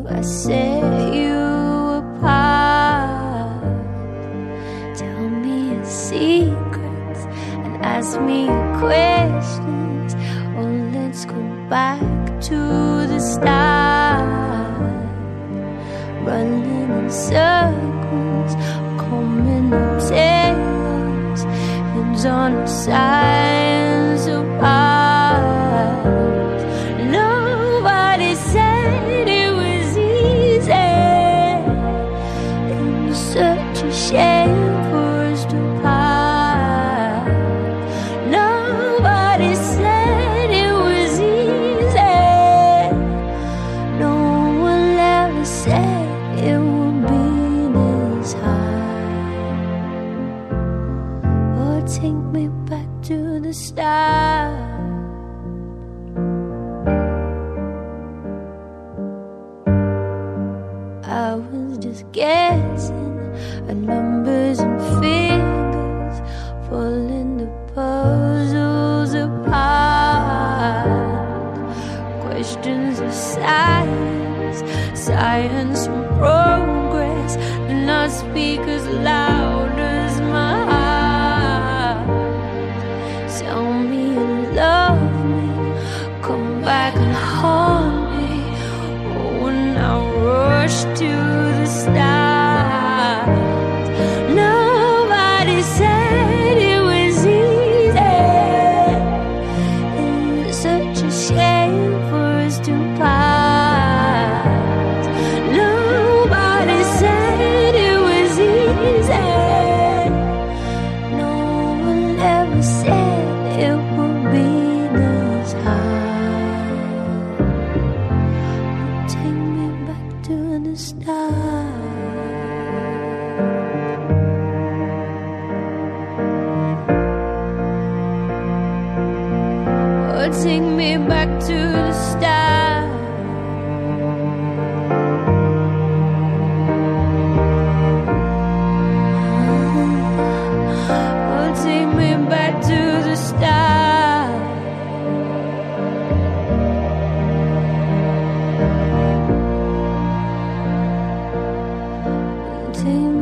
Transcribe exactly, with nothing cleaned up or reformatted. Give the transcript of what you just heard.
I set you apart. Tell me your secrets and ask me your questions. Oh, let's go back to the start. Running in circles, combing the tails, heads on our sides apart. Nobody said it was easy. It was such a shame for us to part. Nobody said it was easy. No one ever said it would be this hard. Oh, take me back to the start. I was just guessing at numbers and figures, pulling the puzzles apart. Questions of science, science from progress, do not speak as loud as my heart. Tell me you love me, come back and haunt me. Oh, and I rush to the start. Nobody said it was easy. It's such a shame for us to part. Nobody said it was easy. No one ever said it would be this hard. Take me back to the start. Oh, take me back to the start. Oh, take me back to the start. Take